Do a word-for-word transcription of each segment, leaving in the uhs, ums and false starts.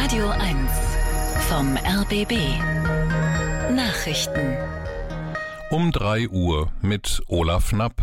Radio eins vom R B B. Nachrichten. Um drei Uhr mit Olaf Knapp.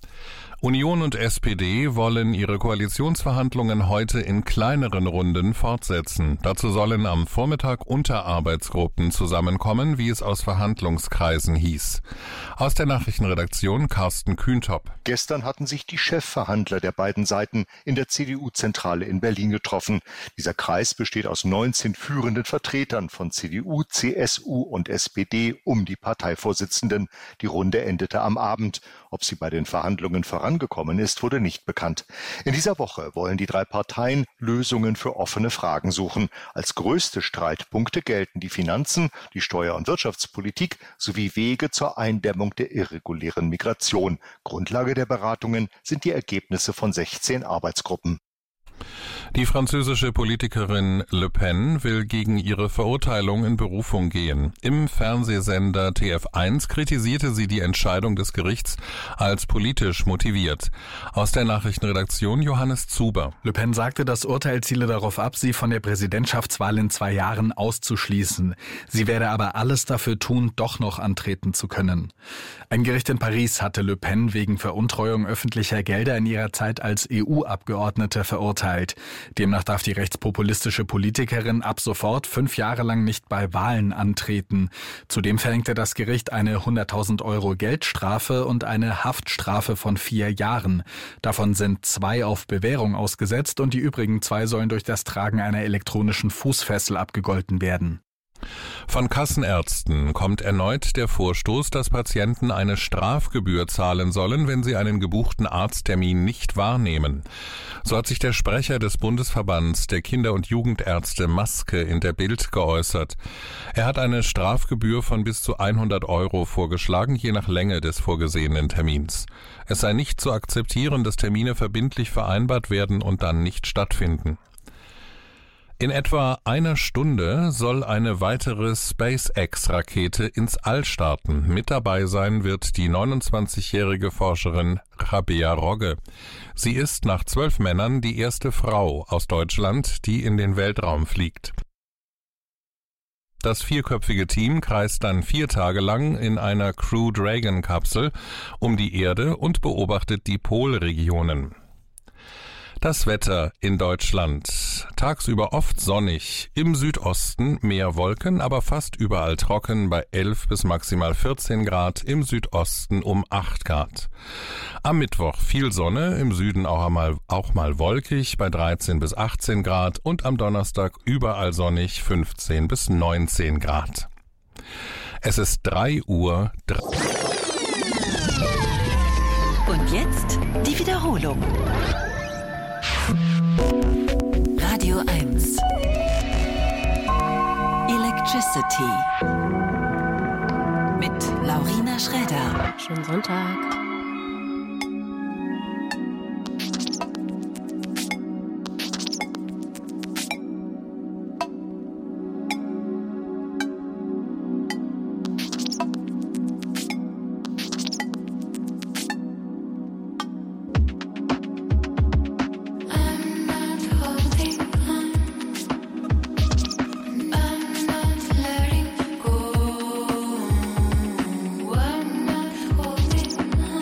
Union und S P D wollen ihre Koalitionsverhandlungen heute in kleineren Runden fortsetzen. Dazu sollen am Vormittag Unterarbeitsgruppen zusammenkommen, wie es aus Verhandlungskreisen hieß. Aus der Nachrichtenredaktion Carsten Kühntop. Gestern hatten sich die Chefverhandler der beiden Seiten in der C D U-Zentrale in Berlin getroffen. Dieser Kreis besteht aus neunzehn führenden Vertretern von C D U, C S U und S P D um die Parteivorsitzenden. Die Runde endete am Abend. Ob sie bei den Verhandlungen vorangekommen ist, wurde nicht bekannt. In dieser Woche wollen die drei Parteien Lösungen für offene Fragen suchen. Als größte Streitpunkte gelten die Finanzen, die Steuer- und Wirtschaftspolitik sowie Wege zur Eindämmung der irregulären Migration. Grundlage der Beratungen sind die Ergebnisse von sechzehn Arbeitsgruppen. Die französische Politikerin Le Pen will gegen ihre Verurteilung in Berufung gehen. Im Fernsehsender T F eins kritisierte sie die Entscheidung des Gerichts als politisch motiviert. Aus der Nachrichtenredaktion Johannes Zuber. Le Pen sagte, das Urteil ziele darauf ab, sie von der Präsidentschaftswahl in zwei Jahren auszuschließen. Sie werde aber alles dafür tun, doch noch antreten zu können. Ein Gericht in Paris hatte Le Pen wegen Veruntreuung öffentlicher Gelder in ihrer Zeit als E U-Abgeordnete verurteilt. Demnach darf die rechtspopulistische Politikerin ab sofort fünf Jahre lang nicht bei Wahlen antreten. Zudem verhängte das Gericht eine hunderttausend Euro Geldstrafe und eine Haftstrafe von vier Jahren. Davon sind zwei auf Bewährung ausgesetzt und die übrigen zwei sollen durch das Tragen einer elektronischen Fußfessel abgegolten werden. Von Kassenärzten kommt erneut der Vorstoß, dass Patienten eine Strafgebühr zahlen sollen, wenn sie einen gebuchten Arzttermin nicht wahrnehmen. So hat sich der Sprecher des Bundesverbands der Kinder- und Jugendärzte Maske in der Bild geäußert. Er hat eine Strafgebühr von bis zu hundert Euro vorgeschlagen, je nach Länge des vorgesehenen Termins. Es sei nicht zu akzeptieren, dass Termine verbindlich vereinbart werden und dann nicht stattfinden. In etwa einer Stunde soll eine weitere SpaceX-Rakete ins All starten. Mit dabei sein wird die neunundzwanzigjährige Forscherin Rabea Rogge. Sie ist nach zwölf Männern die erste Frau aus Deutschland, die in den Weltraum fliegt. Das vierköpfige Team kreist dann vier Tage lang in einer Crew Dragon-Kapsel um die Erde und beobachtet die Polregionen. Das Wetter in Deutschland. Tagsüber oft sonnig, im Südosten mehr Wolken, aber fast überall trocken bei elf bis maximal vierzehn Grad, im Südosten um acht Grad. Am Mittwoch viel Sonne, im Süden auch mal, auch mal wolkig bei dreizehn bis achtzehn Grad und am Donnerstag überall sonnig fünfzehn bis neunzehn Grad. Es ist drei Uhr. Und jetzt die Wiederholung. Radio eins. Electricity. Mit Laurina Schräder. Schönen Sonntag. Letting go. I'm not holding on.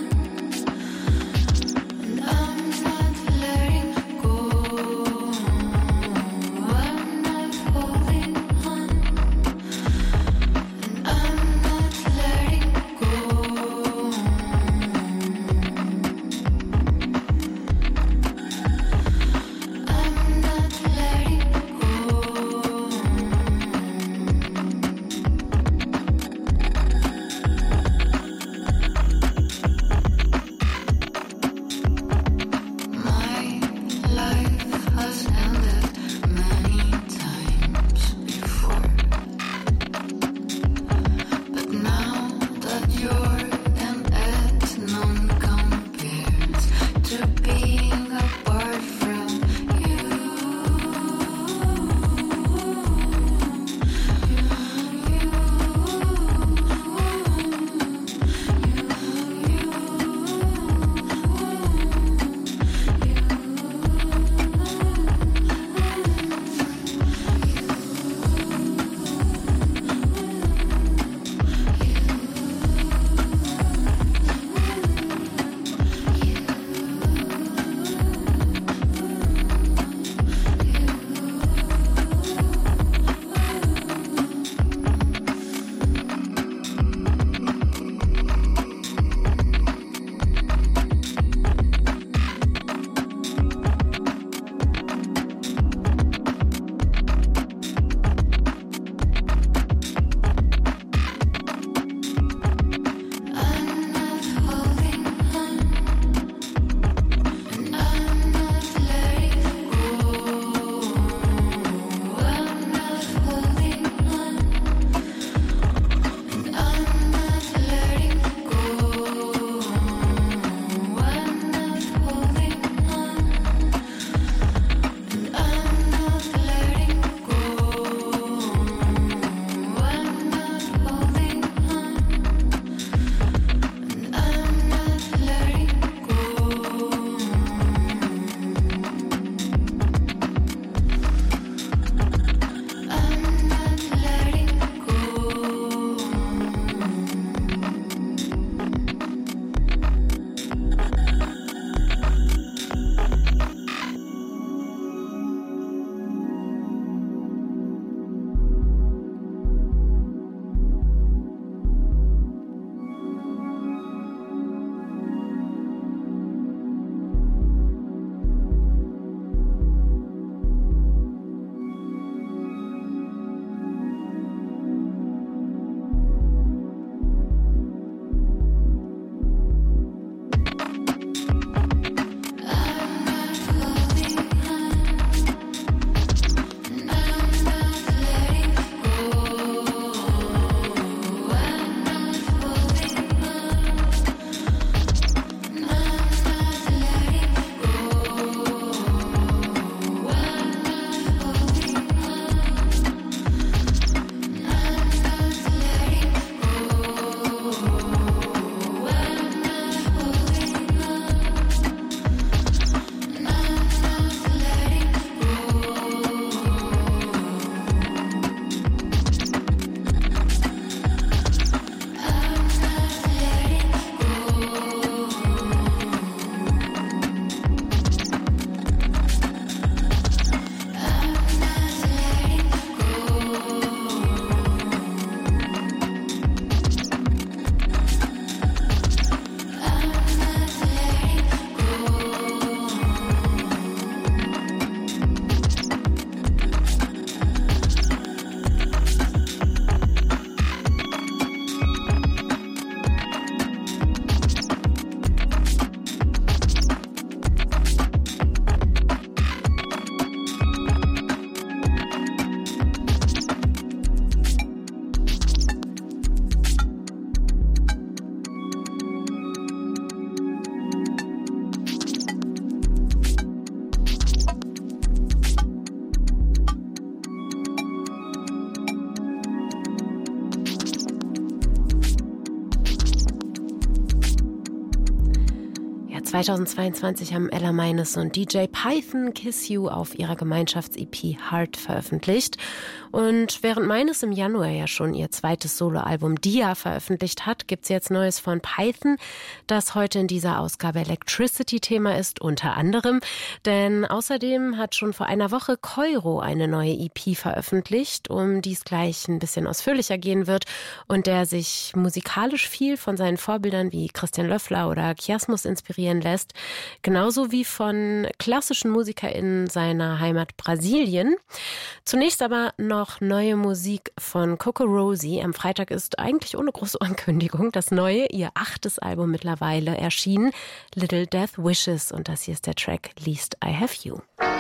zweitausendzweiundzwanzig haben Ella Meines und D J Python Kiss You auf ihrer Gemeinschafts-E P Heart veröffentlicht. Und während Meines im Januar ja schon ihr zweites Soloalbum Dia veröffentlicht hat, gibt's jetzt Neues von Python, das heute in dieser Ausgabe Electricity Thema ist, unter anderem. Denn außerdem hat schon vor einer Woche Keuro eine neue E P veröffentlicht, um die es gleich ein bisschen ausführlicher gehen wird und der sich musikalisch viel von seinen Vorbildern wie Christian Löffler oder Kiasmus inspirieren lässt, genauso wie von klassischen MusikerInnen seiner Heimat Brasilien. Zunächst aber noch neue Musik von Coco Rosie. Am Freitag ist eigentlich ohne große Ankündigung das neue, ihr achtes Album mittlerweile erschienen, Little Death Wishes. Und das hier ist der Track Least I Have You.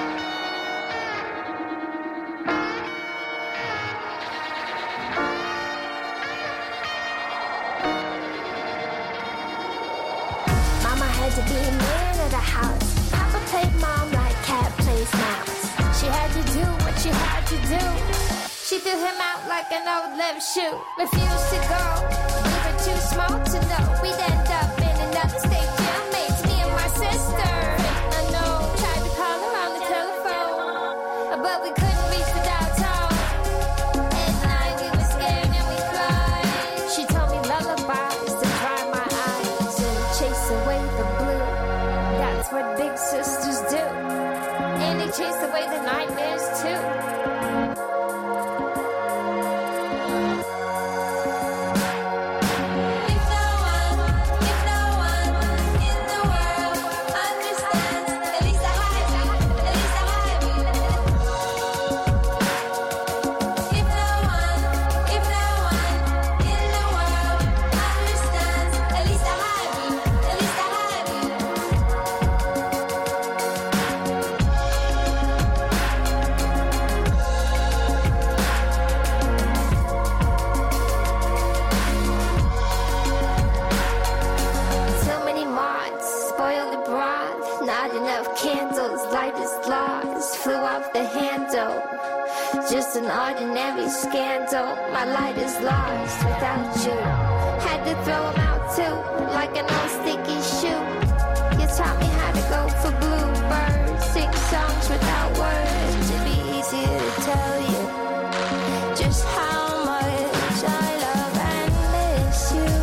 Mama had to be a man of the house. Papa played mom like cat plays mouse. She had to do what she had to do. She threw him out like an old left shoe. Refused to go, we were too small to know. We'd end up in another state, jailmates, me and my sister. I know, tried to call her on the telephone, but we couldn't reach the dial tone. At night we were scared and we cried. She told me lullabies to dry my eyes and chase away the blue. That's what big sisters do. And they chase away the nightmares too. Just an ordinary scandal. My light is lost without you. Had to throw them out too, like an old sticky shoe. You taught me how to go for bluebirds, sing songs without words. It'd be easier to tell you just how much I love and miss you.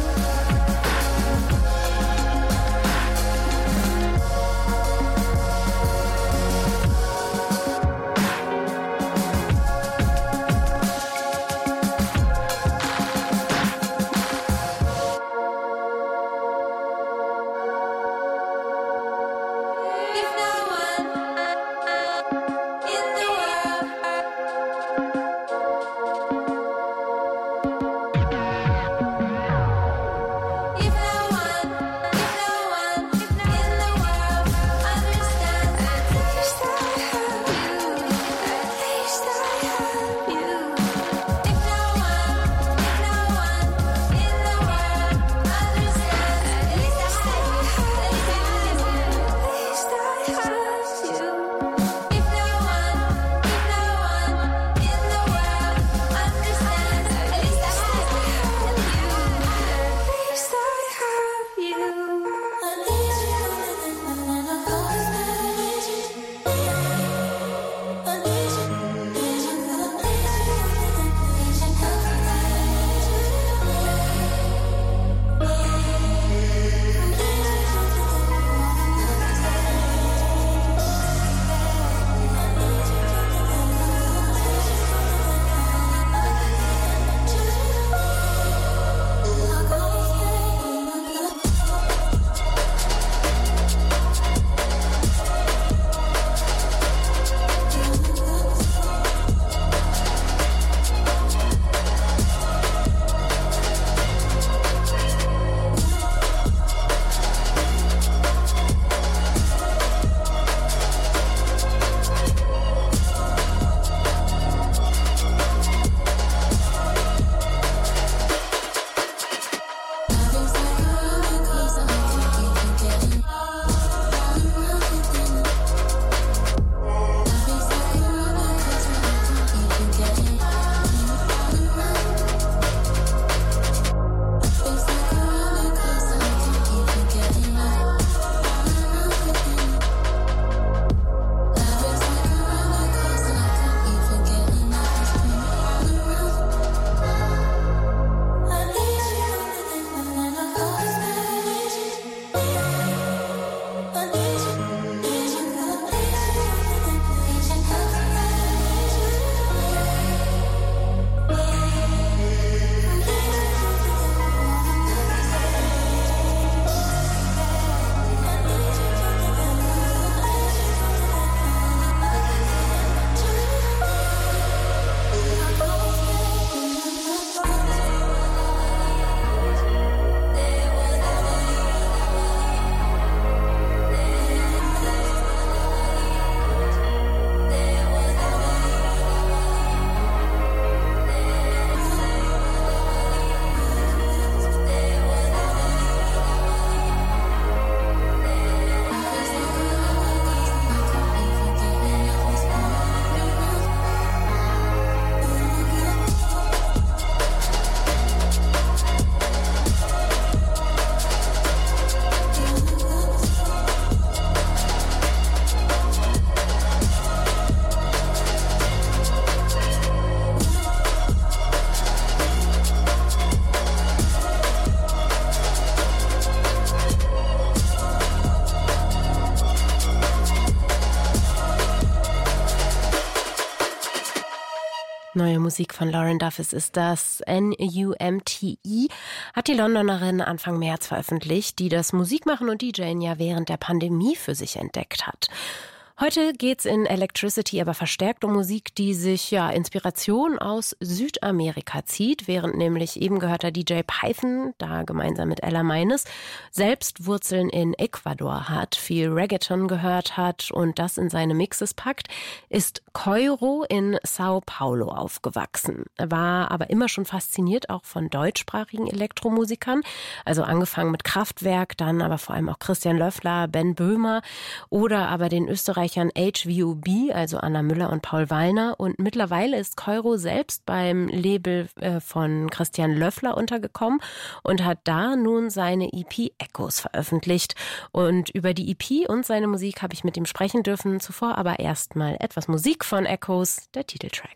Neue Musik von Lauren Duffis ist das. N U M T E hat die Londonerin Anfang März veröffentlicht, die das Musikmachen und DJen ja während der Pandemie für sich entdeckt hat. Heute geht's in Electricity aber verstärkt um Musik, die sich ja Inspiration aus Südamerika zieht, während nämlich eben gehörter D J Python, da gemeinsam mit Ella Meines, selbst Wurzeln in Ecuador hat, viel Reggaeton gehört hat und das in seine Mixes packt, ist Koiro in Sao Paulo aufgewachsen. Er war aber immer schon fasziniert auch von deutschsprachigen Elektromusikern, also angefangen mit Kraftwerk, dann aber vor allem auch Christian Löffler, Ben Böhmer oder aber den Österreichern H V O B, also Anna Müller und Paul Wallner. Und mittlerweile ist Koiro selbst beim Label äh, von Christian Löffler untergekommen und hat da nun seine E P Echoes veröffentlicht. Und über die E P und seine Musik habe ich mit ihm sprechen dürfen. Zuvor aber erstmal etwas Musik von Echoes, der Titeltrack.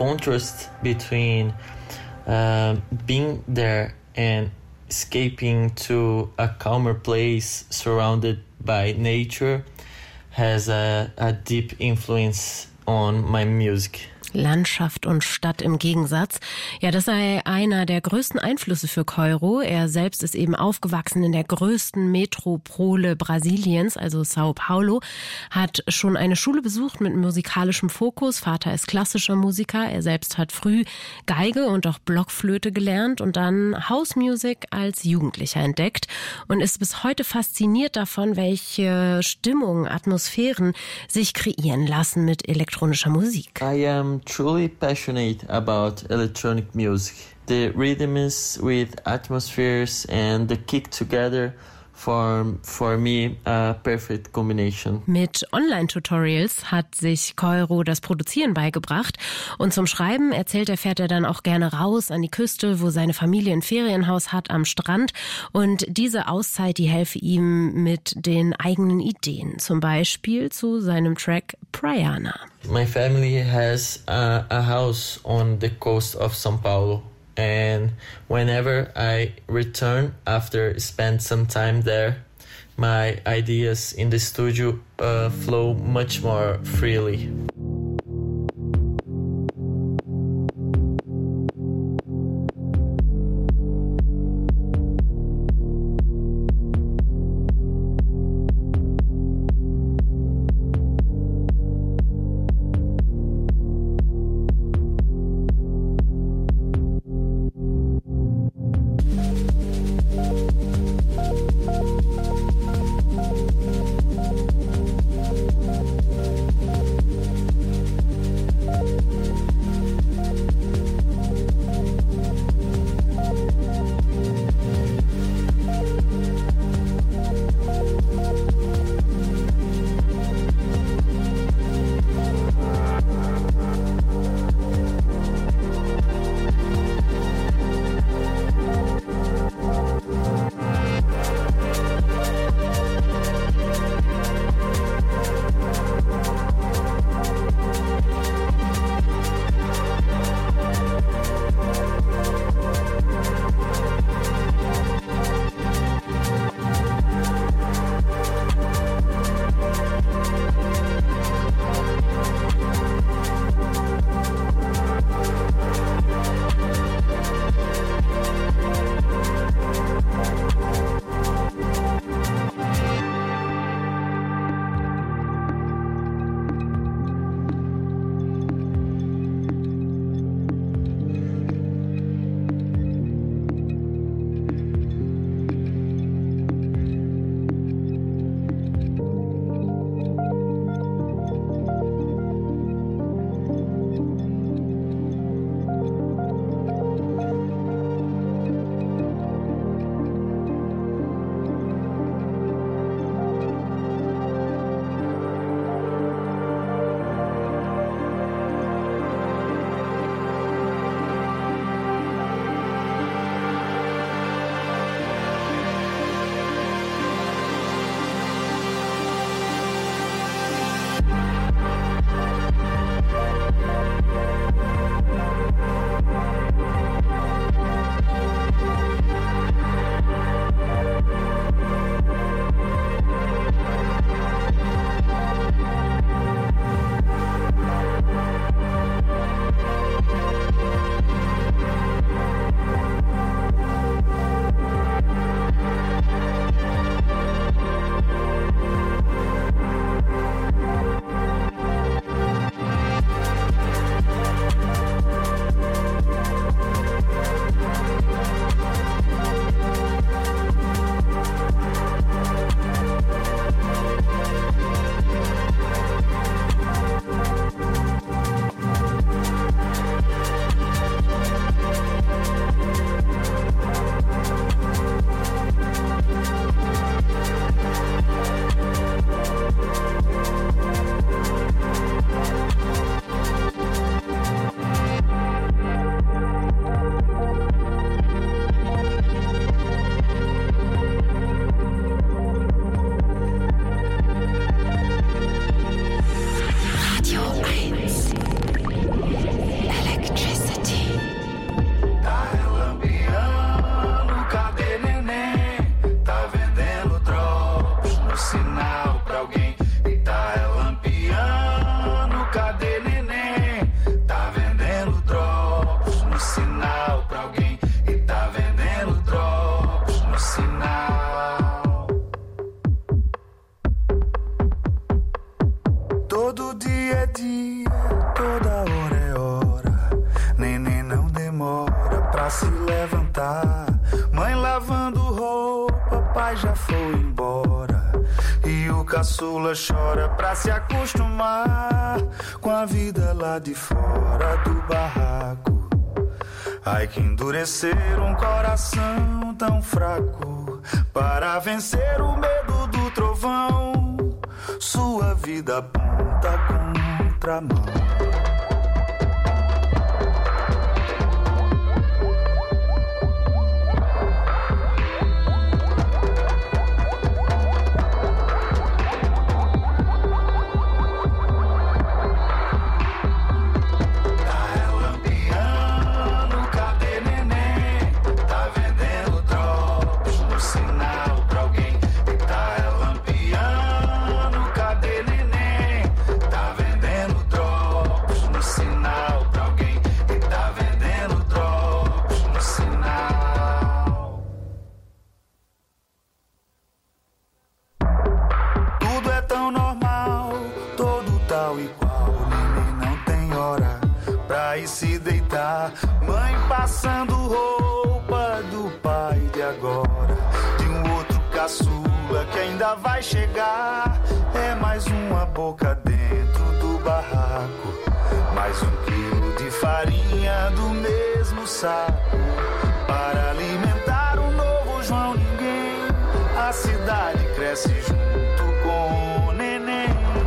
contrast between uh, being there and escaping to a calmer place surrounded by nature has a, a deep influence on my music. Landschaft und Stadt im Gegensatz. Ja, das sei einer der größten Einflüsse für Koiro. Er selbst ist eben aufgewachsen in der größten Metropole Brasiliens, also Sao Paulo, hat schon eine Schule besucht mit musikalischem Fokus. Vater ist klassischer Musiker. Er selbst hat früh Geige und auch Blockflöte gelernt und dann House Music als Jugendlicher entdeckt und ist bis heute fasziniert davon, welche Stimmungen, Atmosphären sich kreieren lassen mit elektronischer Musik. I am truly passionate about electronic music. The rhythms with atmospheres and the kick together form for me a perfect combination. Mit Online-Tutorials hat sich Koiro das Produzieren beigebracht und zum Schreiben erzählt er, fährt er dann auch gerne raus an die Küste, wo seine Familie ein Ferienhaus hat am Strand und diese Auszeit, die helfe ihm mit den eigenen Ideen, zum Beispiel zu seinem Track Praiana. My family has a, a house on the coast of São Paulo. And whenever I return after spend some time there, my ideas in the studio uh, flow much more freely. dia, toda hora é hora. Neném não demora pra se levantar. Mãe lavando roupa, pai já foi embora. E o caçula chora pra se acostumar com a vida lá de fora do barraco. Ai, que endurecer um coração tão fraco para vencer o medo do trovão. Sua vida aponta contra a mão. Mãe passando roupa do pai de agora, de um outro caçula que ainda vai chegar. É mais uma boca dentro do barraco, mais um quilo de farinha do mesmo saco para alimentar um novo João Ninguém. A cidade cresce junto com o neném.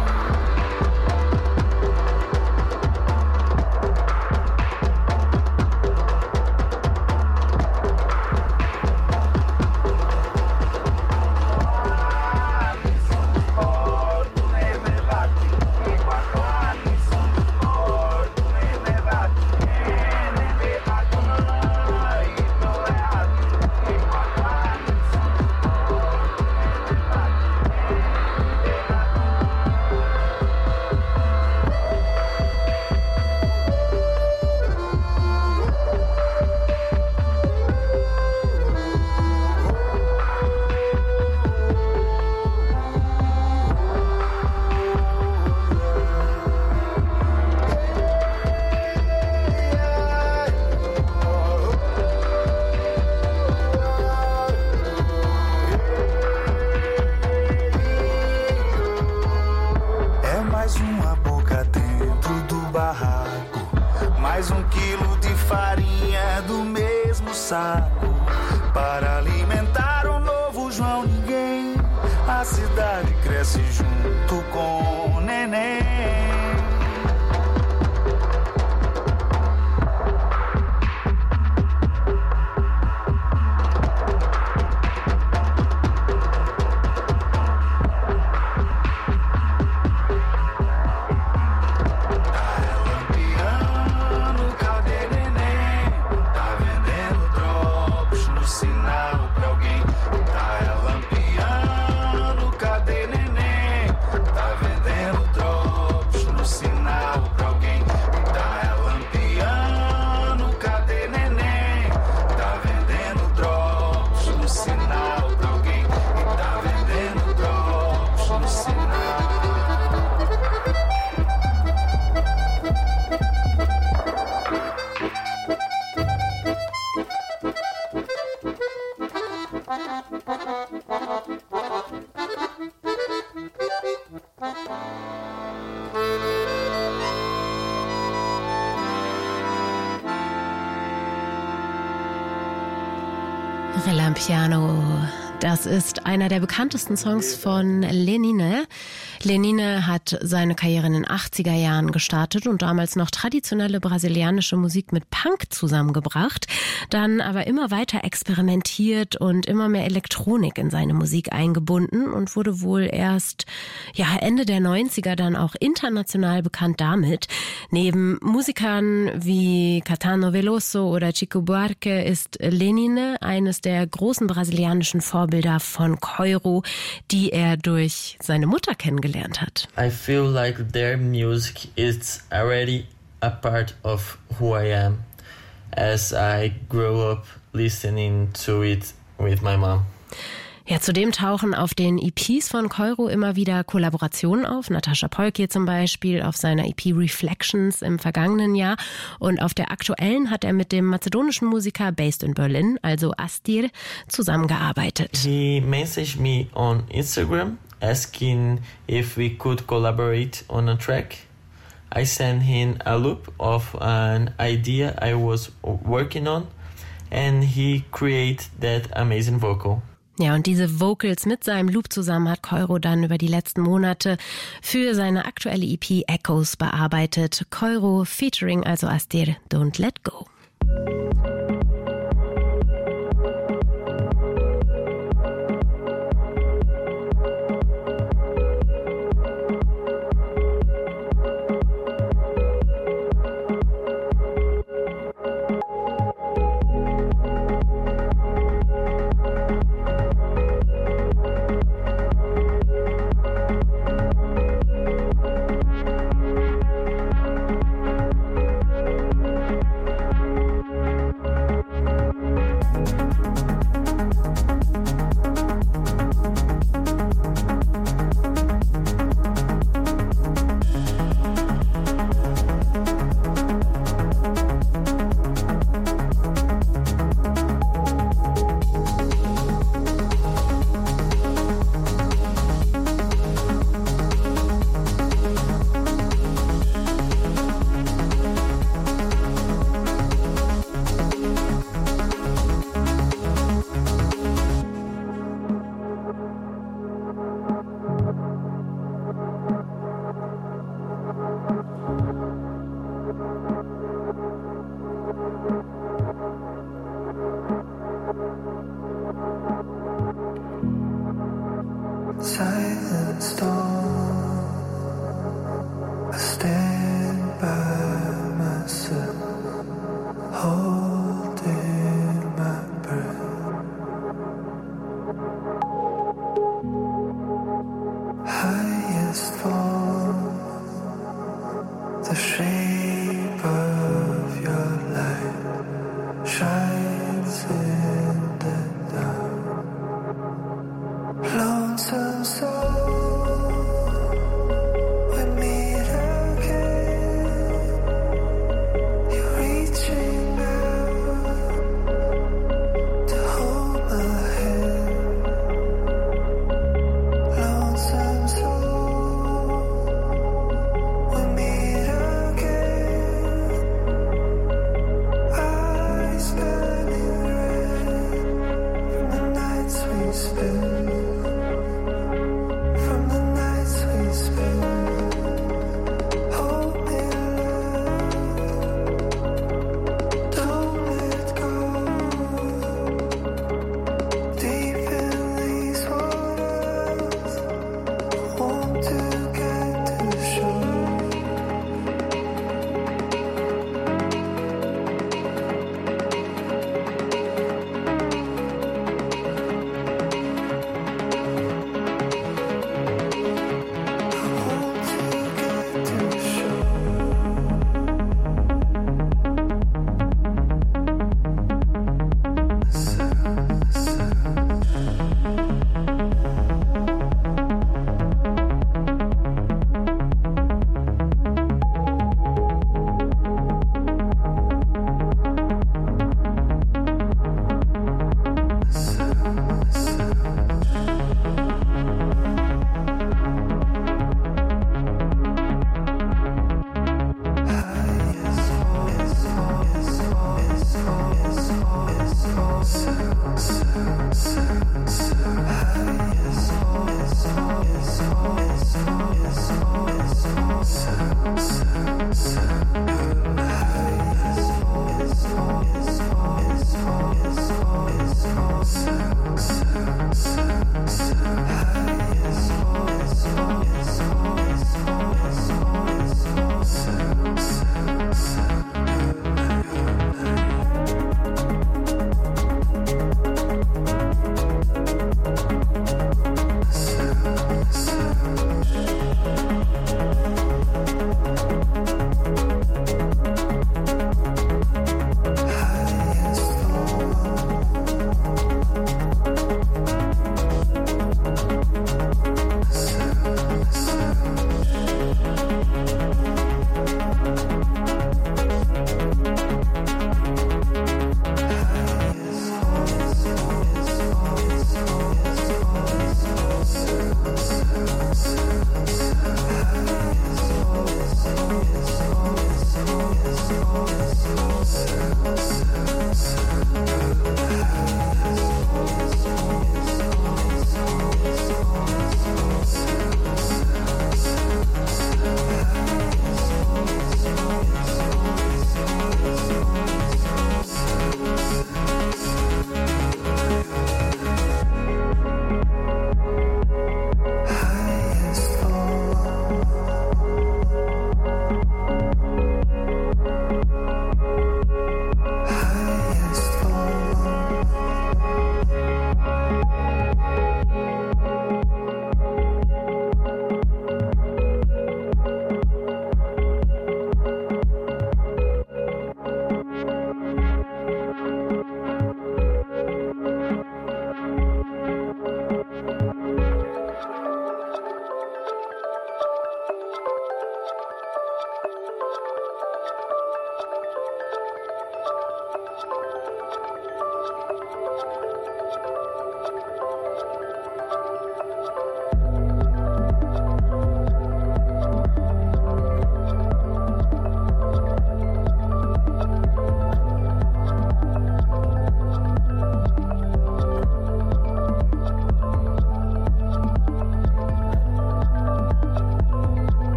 Mais um quilo de farinha do mesmo saco para alimentar um novo João Ninguém. A cidade cresce junto com o neném. Relampiano, das ist einer der bekanntesten Songs von Lenine. Lenine hat seine Karriere in den achtziger Jahren gestartet und damals noch traditionelle brasilianische Musik mit Punk zusammengebracht, dann aber immer weiter experimentiert und immer mehr Elektronik in seine Musik eingebunden und wurde wohl erst ja Ende der neunziger dann auch international bekannt damit. Neben Musikern wie Caetano Veloso oder Chico Buarque ist Lenine eines der großen brasilianischen Vorbilder von Koiro, die er durch seine Mutter kennengelernt hat. I feel like their music is already a part of who I am, as I grew up listening to it with my mom. Ja, zudem tauchen auf den E Ps von Koiro immer wieder Kollaborationen auf. Natascha Polkier zum Beispiel auf seiner E P Reflections im vergangenen Jahr. Und auf der aktuellen hat er mit dem mazedonischen Musiker based in Berlin, also Astir, zusammengearbeitet. He messaged me on Instagram asking if we could collaborate on a track. I sent him a loop of an idea I was working on and he created that amazing vocal. Ja, und diese Vocals mit seinem Loop zusammen hat Koiro dann über die letzten Monate für seine aktuelle E P Echoes bearbeitet. Koiro featuring also Astir, Don't Let Go. Silent storm, I stand by myself, holding my breath. Highest form, the shape of your light shines in the dark. Lonesome soul, we meet again. You're reaching out to hold my hand. Lonesome soul, we meet again. Eyes burning red from the nights we spent.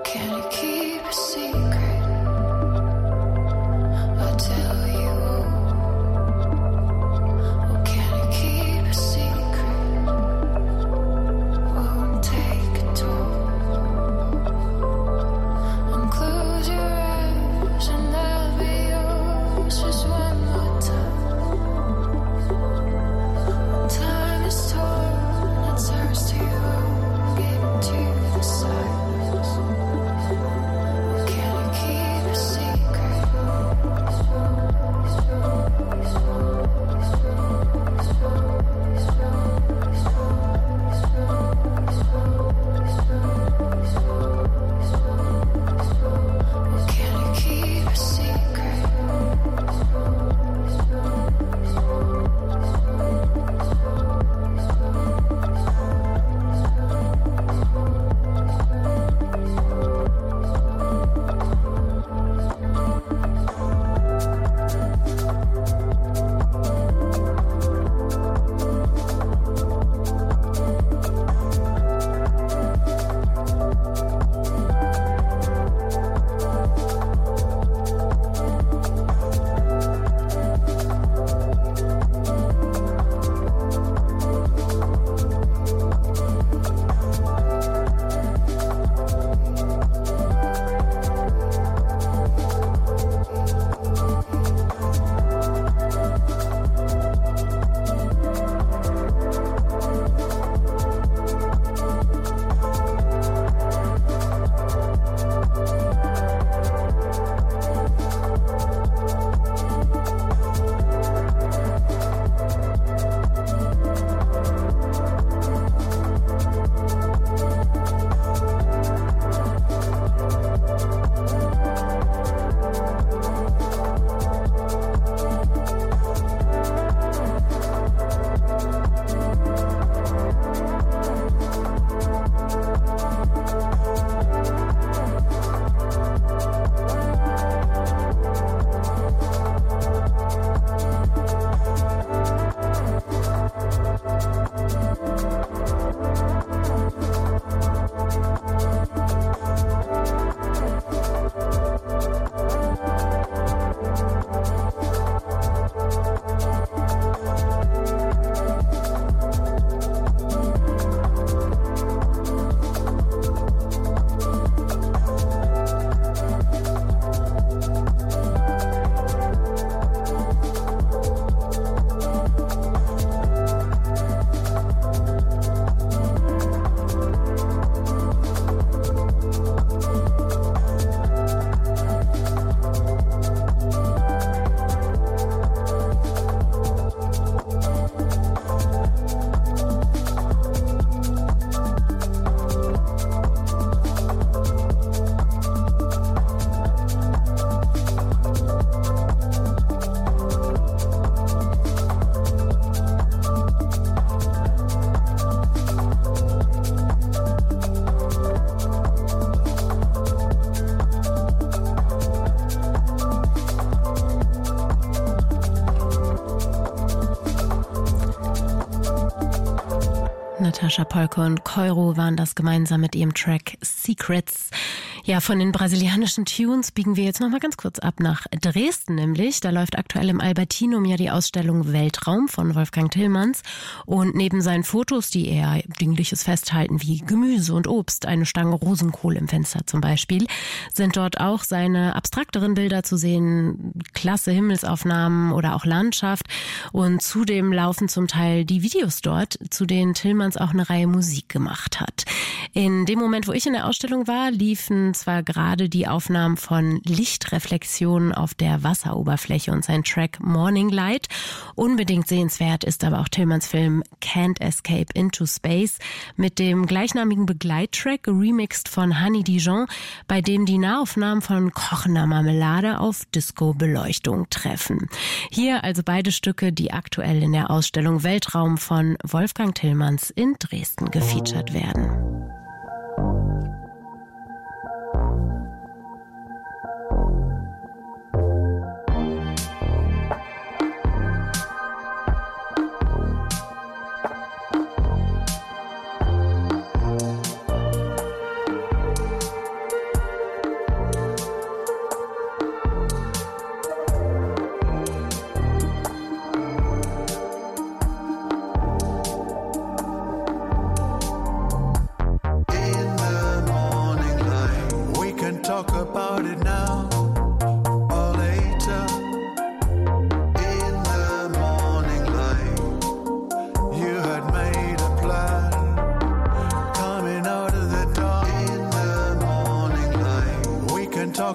Natascha Polke und Koiro waren das gemeinsam mit ihrem Track Secrets. Ja, von den brasilianischen Tunes biegen wir jetzt noch mal ganz kurz ab nach Dresden nämlich. Da läuft aktuell im Albertinum ja die Ausstellung Weltraum von Wolfgang Tillmans. Und neben seinen Fotos, die eher Dingliches festhalten wie Gemüse und Obst, eine Stange Rosenkohl im Fenster zum Beispiel, sind dort auch seine abstrakteren Bilder zu sehen, klasse Himmelsaufnahmen oder auch Landschaft. Und zudem laufen zum Teil die Videos dort, zu denen Tillmans auch eine Reihe Musik gemacht hat. In dem Moment, wo ich in der Ausstellung war, liefen zwar gerade die Aufnahmen von Lichtreflexionen auf der Wasseroberfläche und sein Track Morning Light. Unbedingt sehenswert ist aber auch Tillmans Film Can't Escape into Space mit dem gleichnamigen Begleittrack, remixed von Honey Dijon, bei dem die Nahaufnahmen von kochender Marmelade auf Disco-Beleuchtung treffen. Hier also beide Stücke, die aktuell in der Ausstellung Weltraum von Wolfgang Tillmans in Dresden gefeatured werden.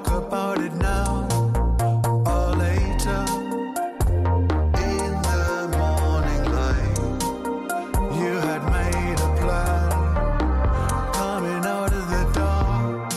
talk about it now or later. In the morning light, you had made a plan, coming out of the dark.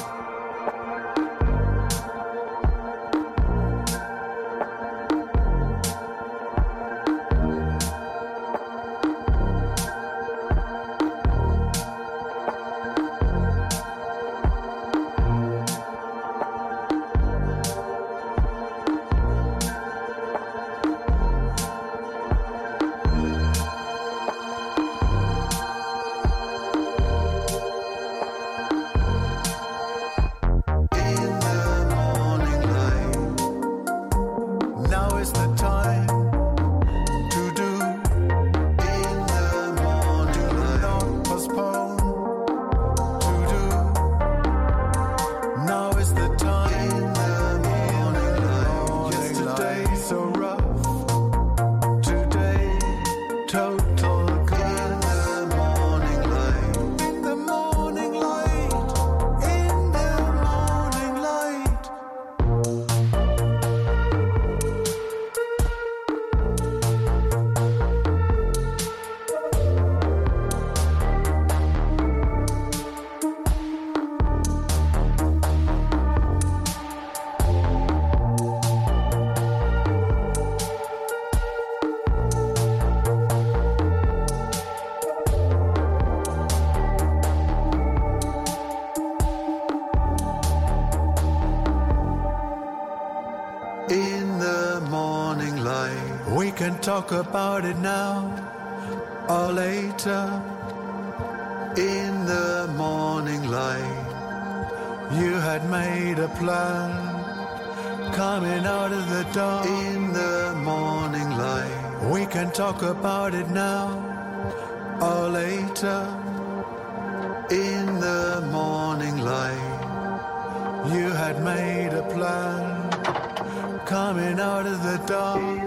Talk about it now or later. In the morning light, you had made a plan, coming out of the dark. In the morning light, we can talk about it now or later. In the morning light, you had made a plan, coming out of the dark.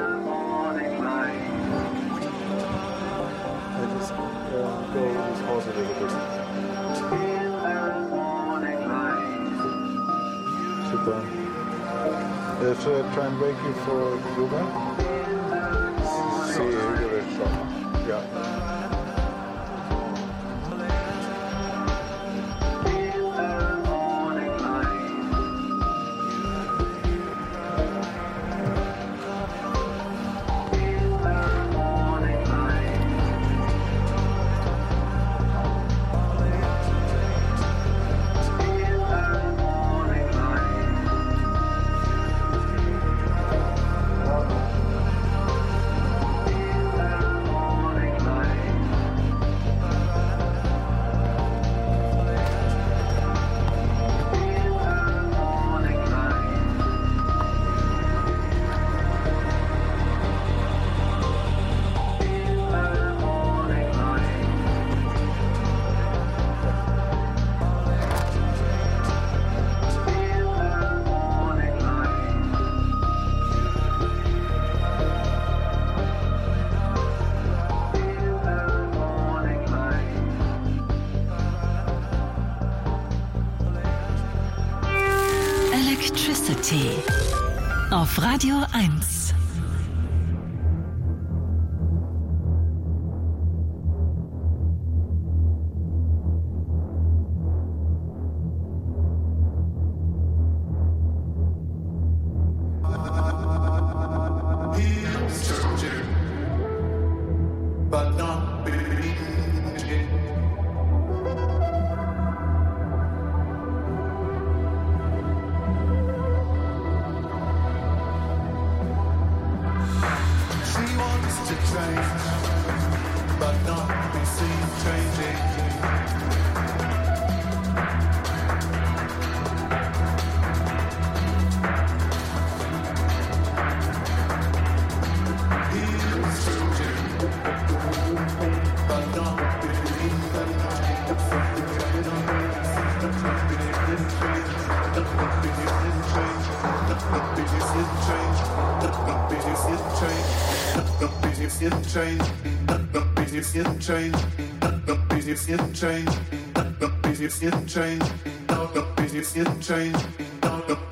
Pause a little bit. Sit down. Uh, should I try and wake you for yoga? See, give it a shot. Yeah. Auf Radio eins. Change, business isn't change, business isn't change, business isn't change, business isn't change,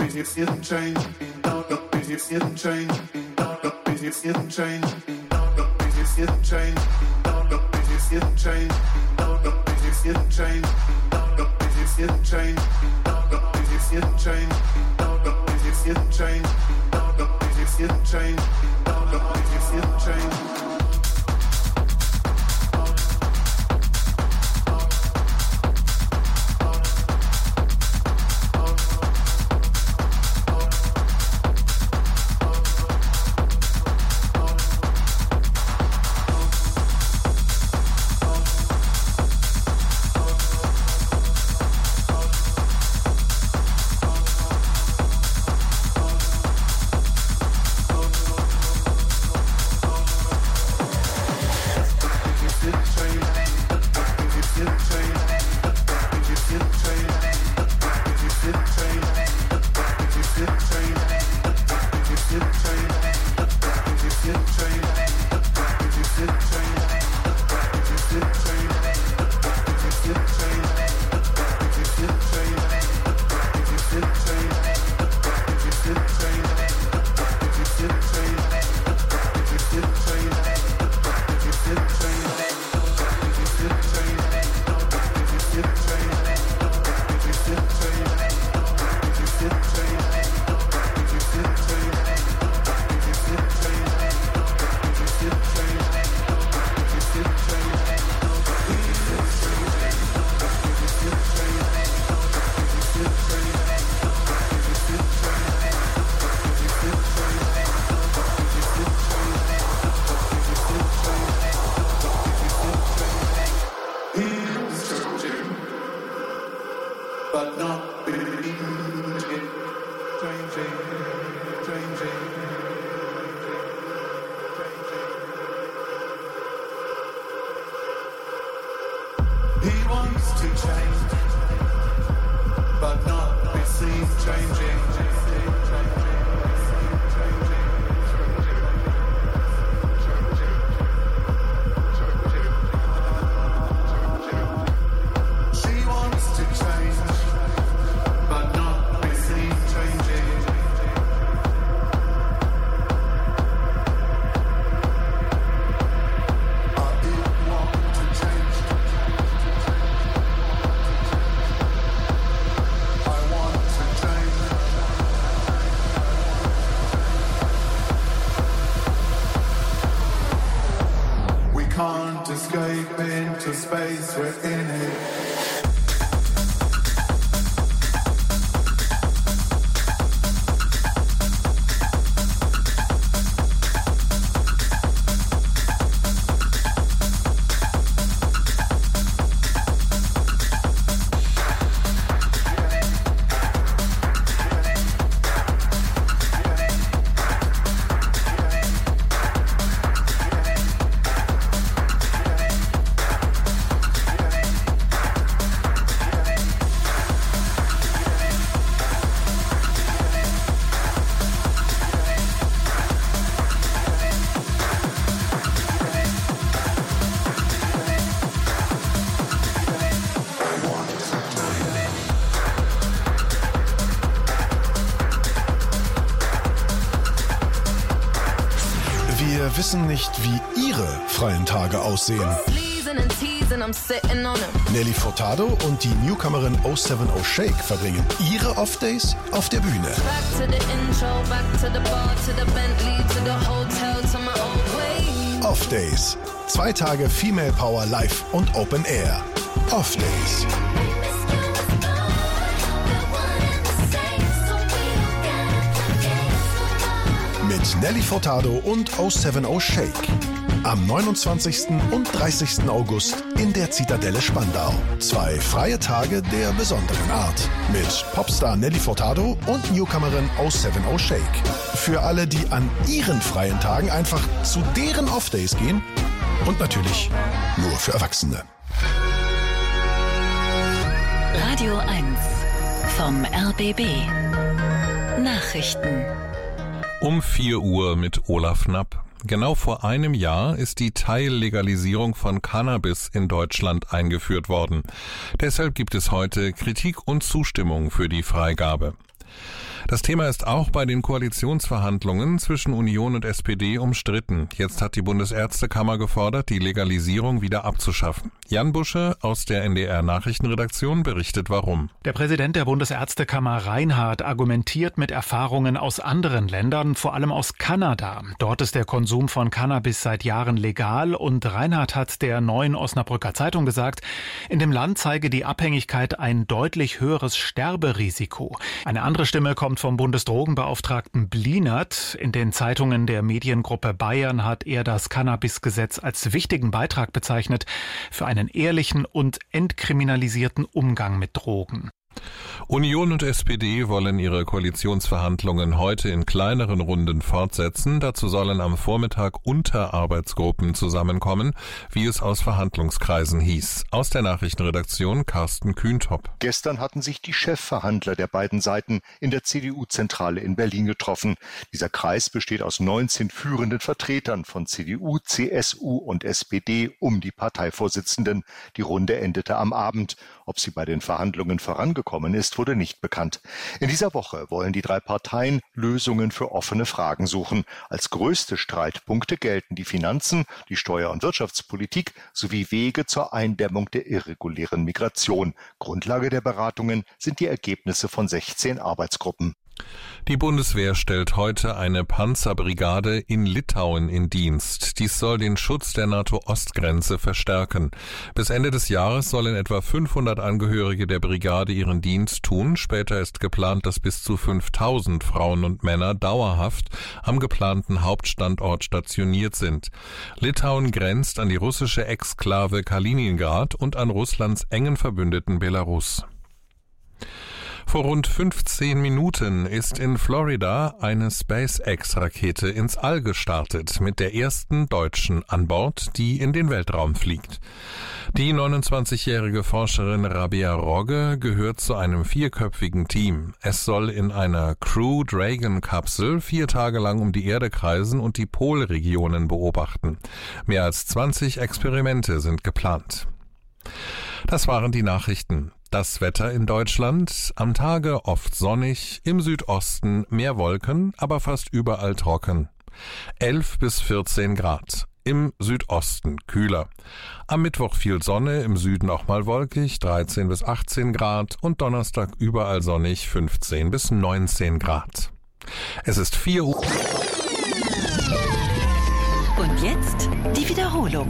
Wir wissen nicht, wie Ihre freien Tage aussehen. Nelly Furtado und die Newcomerin oh sieben oh Shake verbringen ihre Off-Days auf der Bühne. Off-Days. Zwei Tage Female Power live und Open Air. Off-Days. Mit Nelly Furtado und oh sieben oh Shake. Am neunundzwanzigsten und dreißigsten August in der Zitadelle Spandau. Zwei freie Tage der besonderen Art. Mit Popstar Nelly Furtado und Newcomerin oh sieben oh Shake. Für alle, die an ihren freien Tagen einfach zu deren Off-Days gehen. Und natürlich nur für Erwachsene. Radio eins vom R B B. Nachrichten. Um vier Uhr mit Olaf Knapp. Genau vor einem Jahr ist die Teillegalisierung von Cannabis in Deutschland eingeführt worden. Deshalb gibt es heute Kritik und Zustimmung für die Freigabe. Das Thema ist auch bei den Koalitionsverhandlungen zwischen Union und S P D umstritten. Jetzt hat die Bundesärztekammer gefordert, die Legalisierung wieder abzuschaffen. Jan Busche aus der N D R-Nachrichtenredaktion berichtet, warum. Der Präsident der Bundesärztekammer Reinhardt argumentiert mit Erfahrungen aus anderen Ländern, vor allem aus Kanada. Dort ist der Konsum von Cannabis seit Jahren legal und Reinhardt hat der Neuen Osnabrücker Zeitung gesagt, in dem Land zeige die Abhängigkeit ein deutlich höheres Sterberisiko. Eine andere Stimme kommt vom Bundesdrogenbeauftragten Blinert. In den Zeitungen der Mediengruppe Bayern hat er das Cannabisgesetz als wichtigen Beitrag bezeichnet für einen ehrlichen und entkriminalisierten Umgang mit Drogen. Union und S P D wollen ihre Koalitionsverhandlungen heute in kleineren Runden fortsetzen. Dazu sollen am Vormittag Unterarbeitsgruppen zusammenkommen, wie es aus Verhandlungskreisen hieß. Aus der Nachrichtenredaktion Carsten Kühntop. Gestern hatten sich die Chefverhandler der beiden Seiten in der C D U-Zentrale in Berlin getroffen. Dieser Kreis besteht aus neunzehn führenden Vertretern von C D U, C S U und S P D um die Parteivorsitzenden. Die Runde endete am Abend. Ob sie bei den Verhandlungen vorangekommen ist, wurde nicht bekannt. In dieser Woche wollen die drei Parteien Lösungen für offene Fragen suchen. Als größte Streitpunkte gelten die Finanzen, die Steuer- und Wirtschaftspolitik sowie Wege zur Eindämmung der irregulären Migration. Grundlage der Beratungen sind die Ergebnisse von sechzehn Arbeitsgruppen. Die Bundeswehr stellt heute eine Panzerbrigade in Litauen in Dienst. Dies soll den Schutz der NATO-Ostgrenze verstärken. Bis Ende des Jahres sollen etwa fünfhundert Angehörige der Brigade ihren Dienst tun. Später ist geplant, dass bis zu fünftausend Frauen und Männer dauerhaft am geplanten Hauptstandort stationiert sind. Litauen grenzt an die russische Exklave Kaliningrad und an Russlands engen Verbündeten Belarus. Vor rund fünfzehn Minuten ist in Florida eine SpaceX-Rakete ins All gestartet, mit der ersten Deutschen an Bord, die in den Weltraum fliegt. Die neunundzwanzigjährige Forscherin Rabea Rogge gehört zu einem vierköpfigen Team. Es soll in einer Crew Dragon-Kapsel vier Tage lang um die Erde kreisen und die Polregionen beobachten. Mehr als zwanzig Experimente sind geplant. Das waren die Nachrichten. Das Wetter in Deutschland, am Tage oft sonnig, im Südosten mehr Wolken, aber fast überall trocken. elf bis vierzehn Grad, im Südosten kühler. Am Mittwoch viel Sonne, im Süden auch mal wolkig, dreizehn bis achtzehn Grad und Donnerstag überall sonnig, fünfzehn bis neunzehn Grad. Es ist vier Uhr. Und jetzt die Wiederholung.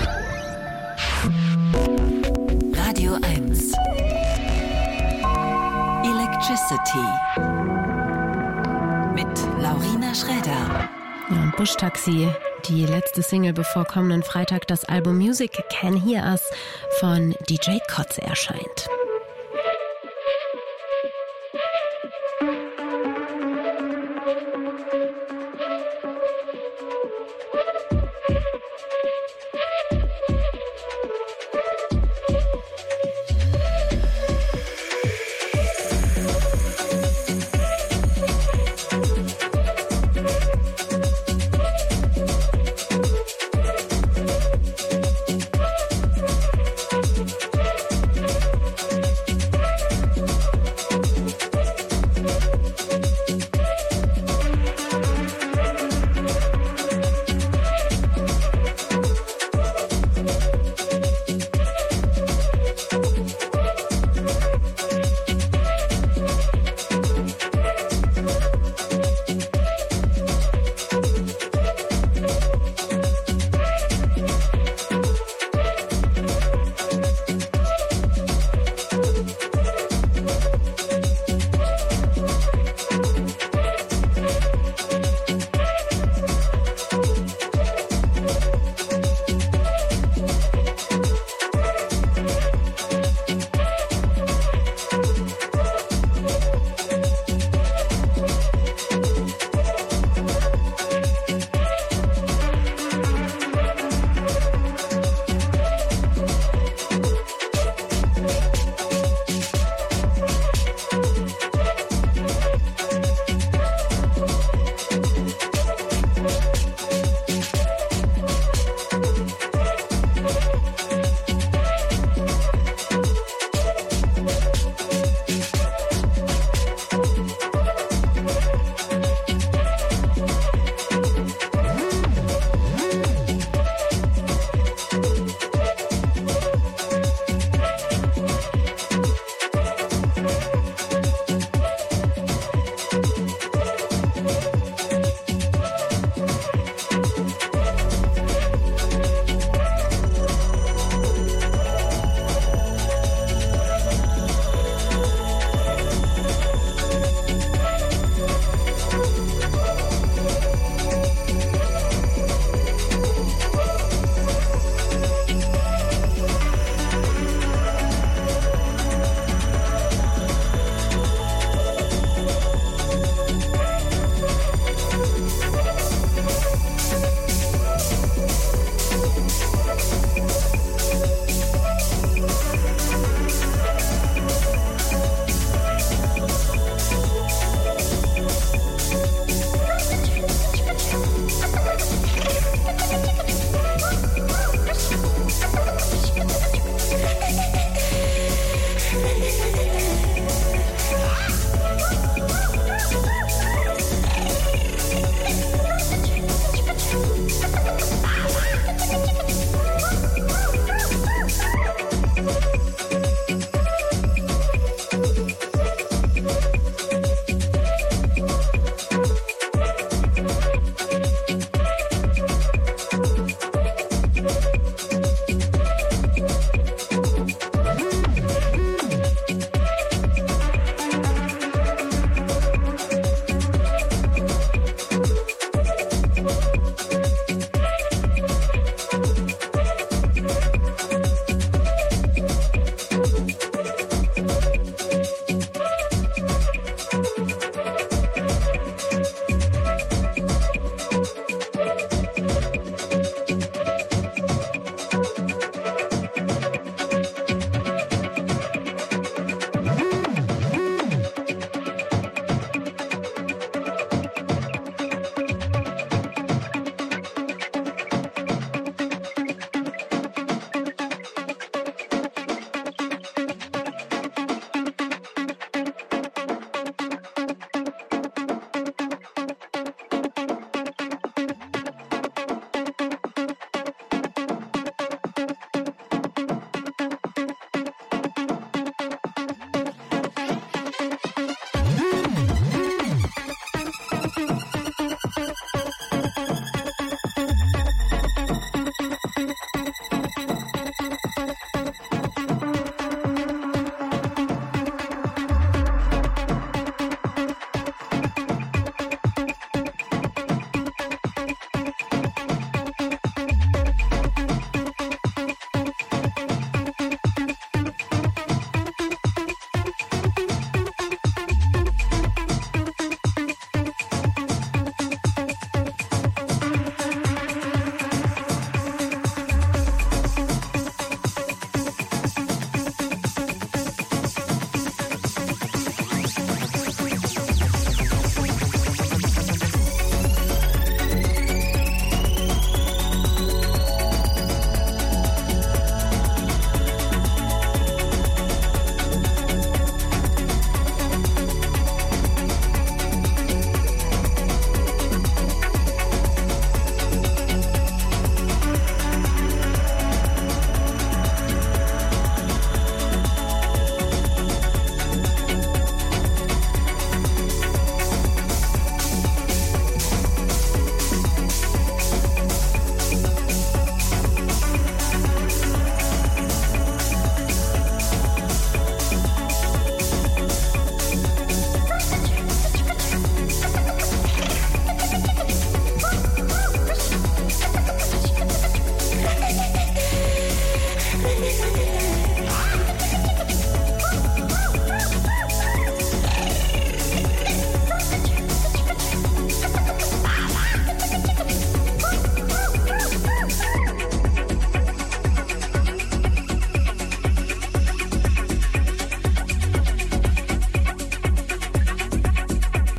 Radio eins. Electricity. Mit Laurina Schräder. Ja, und Busch-Taxi, die letzte Single, bevor kommenden Freitag das Album Music Can Hear Us von D J Kotze erscheint.